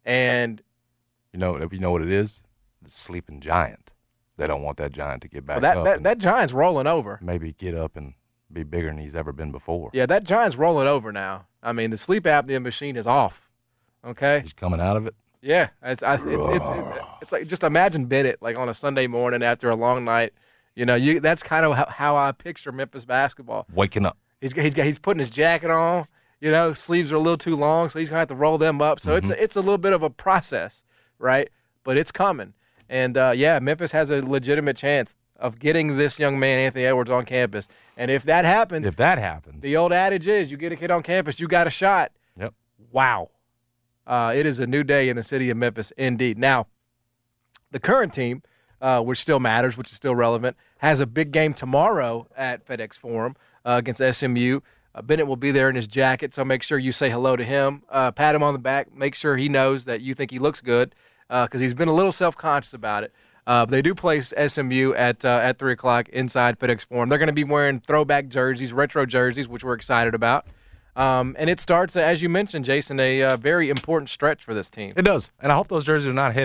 And You know, if you know what it is, the sleeping giant. They don't want that giant to get back well, that up. that, and that giant's rolling over. maybe get up and be bigger than he's ever been before. Yeah, that giant's rolling over now. I mean, the sleep apnea machine is off. Okay. He's coming out of it. Yeah, it's I, it's, it's it's it's like just imagine Bennett like on a Sunday morning after a long night. You know, you that's kind of how, how I picture Memphis basketball. Waking up. He's he's he's putting his jacket on. You know, sleeves are a little too long, so he's gonna have to roll them up. So it's a, it's a little bit of a process, right? But it's coming, and uh, yeah, Memphis has a legitimate chance of getting this young man Anthony Edwards on campus. And if that happens, If that happens, the old adage is, you get a kid on campus, you got a shot. Yep. Wow. Uh, it is a new day in the city of Memphis, indeed. Now, the current team, uh, which still matters, which is still relevant, has a big game tomorrow at FedEx Forum uh, against S M U. Uh, Bennett will be there in his jacket, so make sure you say hello to him. Uh, pat him on the back. Make sure he knows that you think he looks good because uh, he's been a little self-conscious about it. Uh, they do play S M U at uh, at three o'clock inside FedEx Forum. They're going to be wearing throwback jerseys, retro jerseys, which we're excited about. Um, and it starts, as you mentioned, Jason, a uh, very important stretch for this team. it does. And I hope those jerseys are not heavy.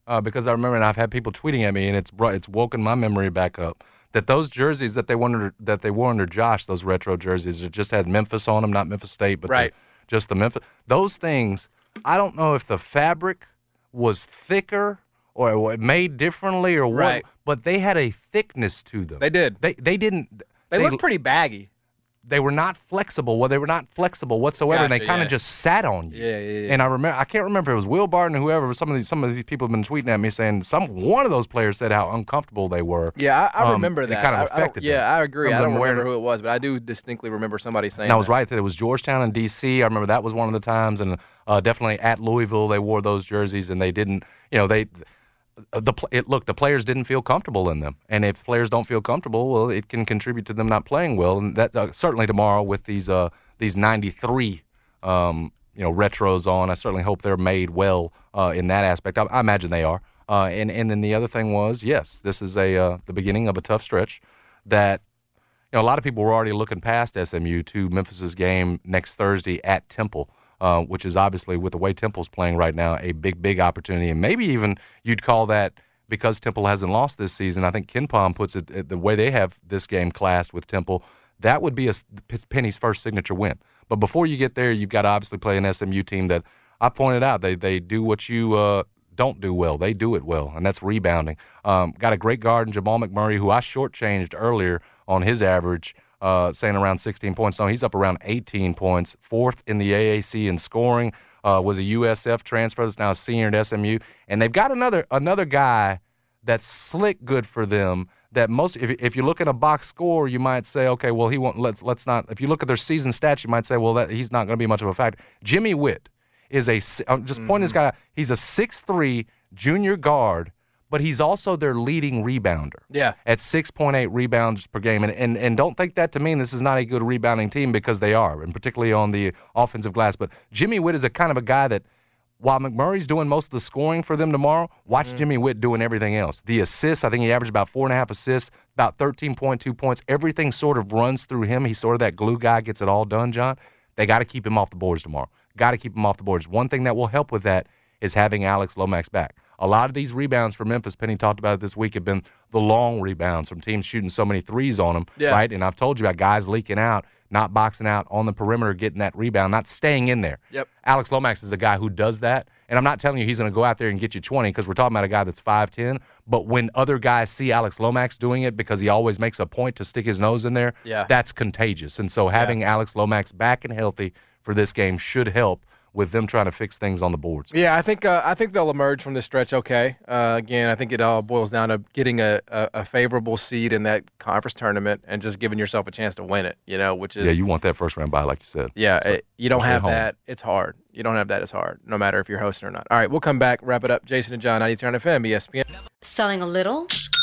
uh, because I remember, and I've had people tweeting at me, and it's brought, it's woken my memory back up, that those jerseys that they wore under, that they wore under Josh, those retro jerseys that just had Memphis on them, not Memphis State, but right. the, just the Memphis. Those things, I don't know if the fabric was thicker or made differently or what, right. but they had a thickness to them. They did. They they didn't. They, they looked pretty baggy. They were not flexible. Well, they were not flexible whatsoever, gotcha, and they kind of yeah. just sat on you. Yeah, yeah, yeah. And I remember, I can't remember if it was Will Barton or whoever. Some of these, some of these people have been tweeting at me saying some one of those players said how uncomfortable they were. Yeah, I, I um, remember that. It kind of I, affected I yeah, them. I agree. I I don't remember remember wearing, who it was, but I do distinctly remember somebody saying and I was that. right that it was Georgetown and D C. I remember that was one of the times, and uh, definitely at Louisville they wore those jerseys, and they didn't, you know, they. The it, look, the players didn't feel comfortable in them, and if players don't feel comfortable, well, it can contribute to them not playing well, and that uh, certainly tomorrow with these uh, these ninety-three um, you know retros on, I certainly hope they're made well uh, in that aspect. I, I imagine they are. Uh, and and then the other thing was, yes, this is a uh, the beginning of a tough stretch. That you know a lot of people were already looking past S M U to Memphis's game next Thursday at Temple. Uh, which is obviously, with the way Temple's playing right now, a big, big opportunity. And maybe even you'd call that, because Temple hasn't lost this season, I think KenPom puts it the way they have this game classed with Temple, that would be a, Penny's first signature win. But before you get there, you've got to obviously play an S M U team that I pointed out, they they do what you uh, don't do well. They do it well, and that's rebounding. Um, got a great guard in Jamal McMurray, who I shortchanged earlier on his average, Uh, saying around sixteen points. No, he's up around eighteen points, fourth in the A A C in scoring. Uh, was a U S F transfer that's now a senior at S M U, and they've got another another guy that's slick good for them. That most, if if you look at a box score, you might say, okay, well he won't. Let's let's not. If you look at their season stats, you might say, well that he's not going to be much of a factor. Jimmy Witt is a. I'm just mm-hmm. pointing this guy out. He's a six three junior guard. But he's also their leading rebounder. Yeah. At six point eight rebounds per game. And, and and don't think that to mean this is not a good rebounding team, because they are, and particularly on the offensive glass. But Jimmy Witt is a kind of a guy that, while McMurray's doing most of the scoring for them tomorrow, watch mm. Jimmy Witt doing everything else. The assists, I think he averaged about four and a half assists, about thirteen point two points. Everything sort of runs through him. He's sort of that glue guy, gets it all done, John. They got to keep him off the boards tomorrow. Got to keep him off the boards. One thing that will help with that is having Alex Lomax back. A lot of these rebounds for Memphis, Penny talked about it this week, have been the long rebounds from teams shooting so many threes on them, yeah. right? And I've told you about guys leaking out, not boxing out on the perimeter, getting that rebound, not staying in there. Yep. Alex Lomax is a guy who does that, and I'm not telling you he's going to go out there and get you twenty, because we're talking about a guy that's five ten, but when other guys see Alex Lomax doing it, because he always makes a point to stick his nose in there, yeah. that's contagious. And so having yeah. Alex Lomax back and healthy for this game should help with them trying to fix things on the boards. Yeah, I think uh, I think they'll emerge from this stretch okay. Uh, again, I think it all boils down to getting a, a, a favorable seed in that conference tournament and just giving yourself a chance to win it, you know, which is... Yeah, you want that first round bye, like you said. Yeah, so, it, you don't have that. It's hard. You don't have that. It's hard, no matter if you're hosting or not. All right, we'll come back, wrap it up. Jason and John, ninety-two F M, E S P N. Selling a little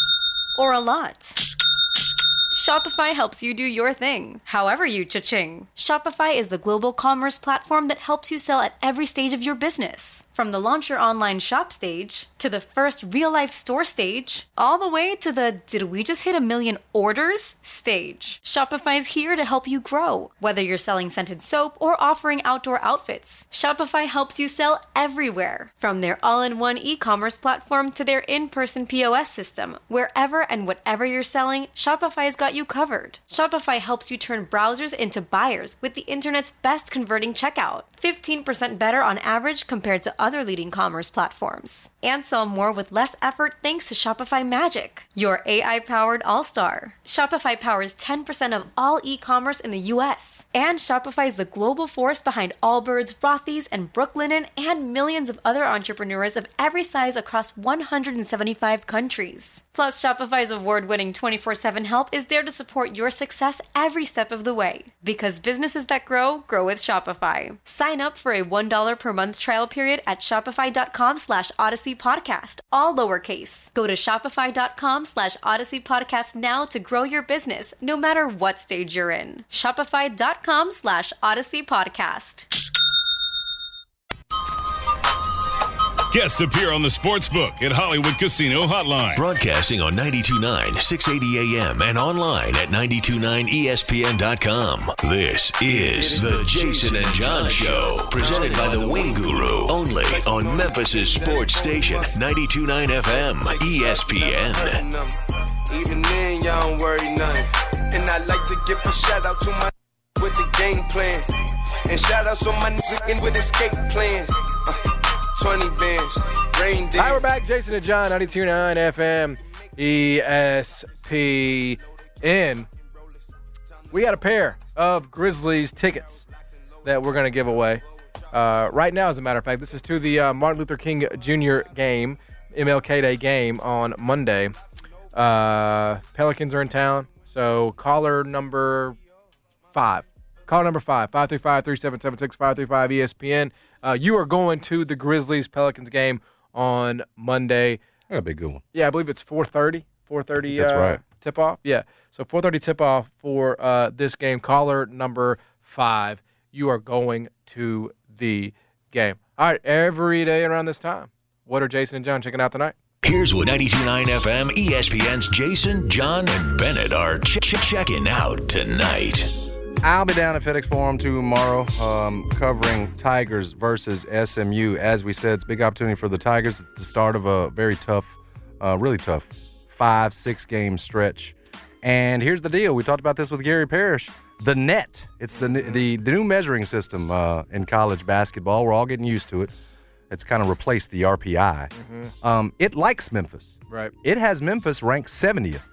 or a lot? Shopify helps you do your thing, however you cha-ching. Shopify is the global commerce platform that helps you sell at every stage of your business. From the launch your online shop stage, to the first real-life store stage, all the way to the did we just hit a million orders stage. Shopify is here to help you grow. Whether you're selling scented soap or offering outdoor outfits, Shopify helps you sell everywhere. From their all-in-one e-commerce platform to their in-person P O S system, wherever and whatever you're selling, Shopify's got you covered. Shopify helps you turn browsers into buyers with the internet's best converting checkout. fifteen percent better on average compared to other leading commerce platforms. And sell more with less effort thanks to Shopify Magic, your A I-powered all-star. Shopify powers ten percent of all e-commerce in the U S. And Shopify is the global force behind Allbirds, Rothy's, and Brooklinen, and millions of other entrepreneurs of every size across one hundred seventy-five countries. Plus, Shopify's award-winning twenty-four seven help is there to support your success every step of the way. Because businesses that grow, grow with Shopify. Sign up for a one dollar per month trial period at shopify.com slash Odyssey Podcast, all lowercase. Go to shopify.com slash Odyssey Podcast now to grow your business, no matter what stage you're in. Shopify.com slash Odyssey Podcast. Guests appear on the Sportsbook at Hollywood Casino Hotline. Broadcasting on ninety-two point nine, six eighty A M and online at nine two nine E S P N dot com. This is the Jason and John Show, presented by the Wing Guru, only on Memphis' sports station, ninety-two point nine F M, E S P N. Even then, y'all don't worry nothing. And I like to give a shout out to my with the game plan. And shout outs on my niggas with escape plans. Uh, twenty bands, rain dance. Hi, we're back. Jason and John, ninety-two point nine F M, E S P N. We got a pair of Grizzlies tickets that we're going to give away. Uh, right now, as a matter of fact, this is to the uh, Martin Luther King Junior game, M L K Day game on Monday. Uh, Pelicans are in town, so caller number five. Caller number five, five three five, three seven seven six, five three five E S P N. Uh, you are going to the Grizzlies-Pelicans game on Monday. That'll be a good one. Yeah, I believe it's four thirty. four thirty That's uh, right. Tip-off? Yeah, so four thirty tip-off for uh, this game. Caller number five, you are going to the game. All right, every day around this time, what are Jason and John checking out tonight? Here's what ninety-two point nine F M, E S P N's Jason, John, and Bennett are ch- ch- checking out tonight. I'll be down at FedEx Forum tomorrow um, covering Tigers versus S M U. As we said, it's a big opportunity for the Tigers. It's the start of a very tough, uh, really tough five, six-game stretch. And here's the deal. We talked about this with Gary Parrish. The net. It's the the, the new measuring system uh, in college basketball. We're all getting used to it. It's kind of replaced the R P I. Mm-hmm. Um, it likes Memphis. Right. It has Memphis ranked seventieth.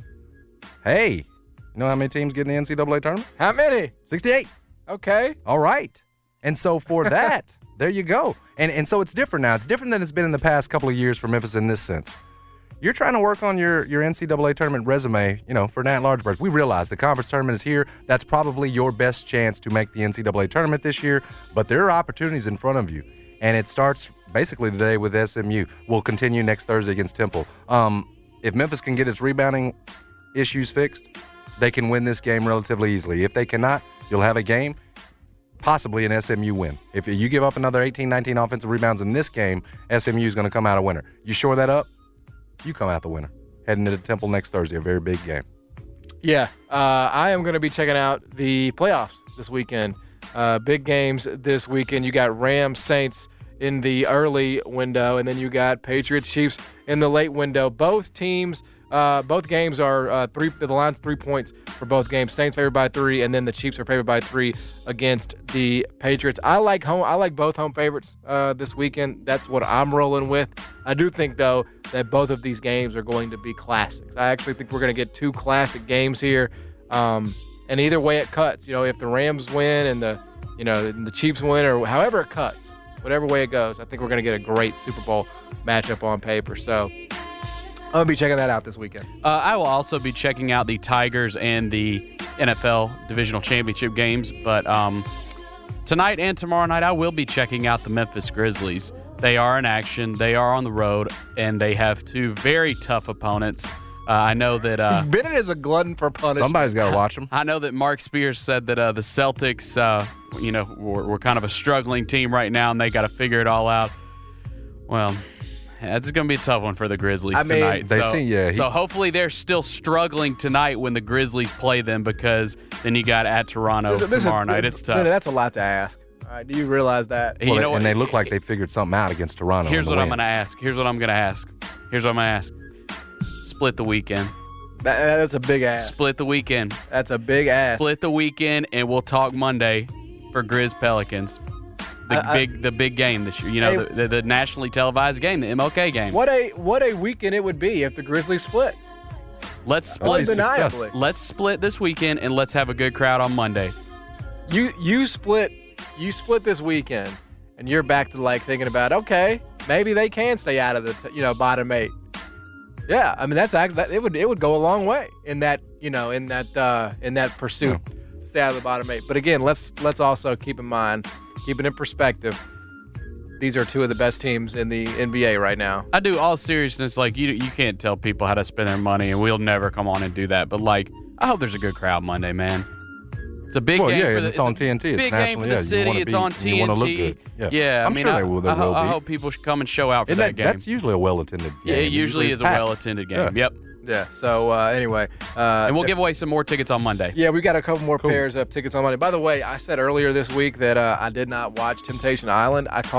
Hey, you know how many teams get in the N C double A tournament? How many? sixty-eight. Okay. All right. And so for that, there you go. And and so it's different now. It's different than it's been in the past couple of years for Memphis in this sense. You're trying to work on your, your N C double A tournament resume, you know, for an at-large berth. We realize the conference tournament is here. That's probably your best chance to make the N C double A tournament this year. But there are opportunities in front of you. And it starts basically today with S M U. We'll continue next Thursday against Temple. Um, if Memphis can get its rebounding issues fixed, they can win this game relatively easily. If they cannot, you'll have a game, possibly an S M U win. If you give up another eighteen, nineteen offensive rebounds in this game, S M U is going to come out a winner. You shore that up, you come out the winner. Heading to the Temple next Thursday, a very big game. Yeah, uh, I am going to be checking out the playoffs this weekend. Uh, big games this weekend. You got Rams Saints in the early window, and then you got Patriots Chiefs in the late window. Both teams, uh, both games are uh, three. The line's three points for both games. Saints favored by three, and then the Chiefs are favored by three against the Patriots. I like home. I like both home favorites uh, this weekend. That's what I'm rolling with. I do think though that both of these games are going to be classics. I actually think we're going to get two classic games here. Um, And either way it cuts, you know, if the Rams win and the, you know, and the Chiefs win or however it cuts, whatever way it goes, I think we're going to get a great Super Bowl matchup on paper. So I'm going to be checking that out this weekend. Uh, I will also be checking out the Tigers and the N F L Divisional Championship games. But um, tonight and tomorrow night, I will be checking out the Memphis Grizzlies. They are in action. They are on the road, and they have two very tough opponents. Uh, I know that uh, Bennett is a glutton for punishment. Somebody's got to watch them. I know that Mark Spears said that uh, the Celtics, uh, you know, were, were kind of a struggling team right now, and they got to figure it all out. Well, it's going to be a tough one for the Grizzlies I mean, tonight. They so, see, yeah, he- so hopefully they're still struggling tonight when the Grizzlies play them, because then you got at Toronto This is- this is- tomorrow night. It's tough. Bennett, that's a lot to ask. All right, do you realize that? You Well, know and what? they look like they figured something out against Toronto. Here's in the what I'm win. going to ask. Here's what I'm going to ask. Here's what I'm going to ask. Split the weekend. That, that's a big ass. Split the weekend. That's a big ass. Split the weekend, and we'll talk Monday for Grizz Pelicans. The I- I- big, the big game this year. You know, Hey- the, the, the nationally televised game, the M L K game. What a what a weekend it would be if the Grizzlies split. Let's split. Undeniably. Let's split this weekend, and let's have a good crowd on Monday. You you split you split this weekend, and you're back to like thinking about, okay, maybe they can stay out of the t- you know bottom eight. Yeah, I mean that's act that it would it would go a long way in that you know in that uh, in that pursuit to stay out of the bottom eight. But again, let's let's also keep in mind, keep it in perspective. These are two of the best teams in the N B A right now. I do all seriousness. Like you, you can't tell people how to spend their money, and we'll never come on and do that. But like, I hope there's a good crowd Monday, man. It's a big Well, game yeah, for and the it's on T N T. It's Big game nationally, for the yeah, you city. wanna It's be- on you T wanna N look T. good. Yeah. I I'm mean, sure I, they will- they I, will I be. hope people should come and show out for And that, that, game. that's usually a well-attended game. yeah, it usually it's is a packed. well-attended game. Yeah. Yep. Yeah. So uh, anyway, uh, And we'll give away some more tickets on Monday. Yeah, we got a couple more pairs of tickets on Monday. By the way, I said earlier this week that uh, I did not watch Temptation Island. I caught up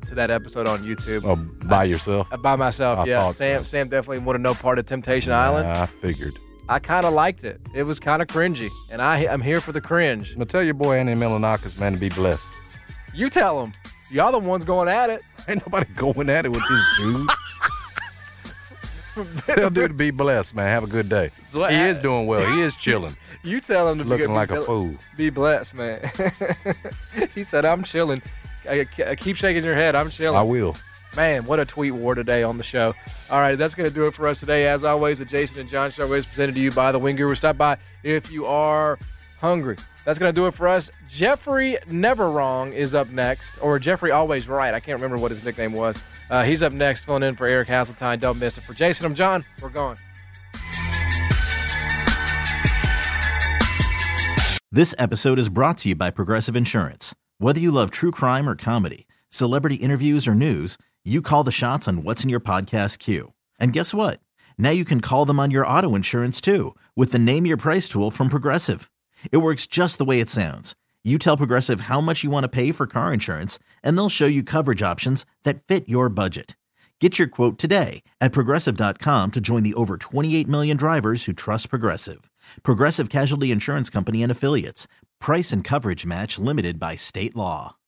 to that episode on YouTube. Oh, by yourself? Uh, by myself, I yeah. thought Sam so. Sam definitely wanted no part of Temptation Island. I figured. I kind of liked it. It was kind of cringy, and I, I'm here for the cringe. I'm going to tell your boy Andy Milonakis, man, to be blessed. You tell him. Y'all the ones going at it. Ain't nobody going at it with this dude. Tell dude to be blessed, man. Have a good day. So, he uh, is doing well. He is chilling. You tell him to Looking be, like be, a fool. Be blessed, man. He said, I'm chilling. I, I keep shaking your head. I'm chilling. I will. Man, what a tweet war today on the show. All right, that's going to do it for us today. As always, the Jason and John Show is presented to you by the Wing Guru. Stop by if you are hungry. That's going to do it for us. Jeffrey Never Wrong is up next, or Jeffrey Always Right. I can't remember what his nickname was. Uh, he's up next, filling in for Eric Hasseltine. Don't miss it. For Jason, I'm John. We're going. This episode is brought to you by Progressive Insurance. Whether you love true crime or comedy, celebrity interviews or news, you call the shots on what's in your podcast queue. And guess what? Now you can call them on your auto insurance too with the Name Your Price tool from Progressive. It works just the way it sounds. You tell Progressive how much you want to pay for car insurance, and they'll show you coverage options that fit your budget. Get your quote today at Progressive dot com to join the over twenty-eight million drivers who trust Progressive. Progressive Casualty Insurance Company and Affiliates. Price and coverage match limited by state law.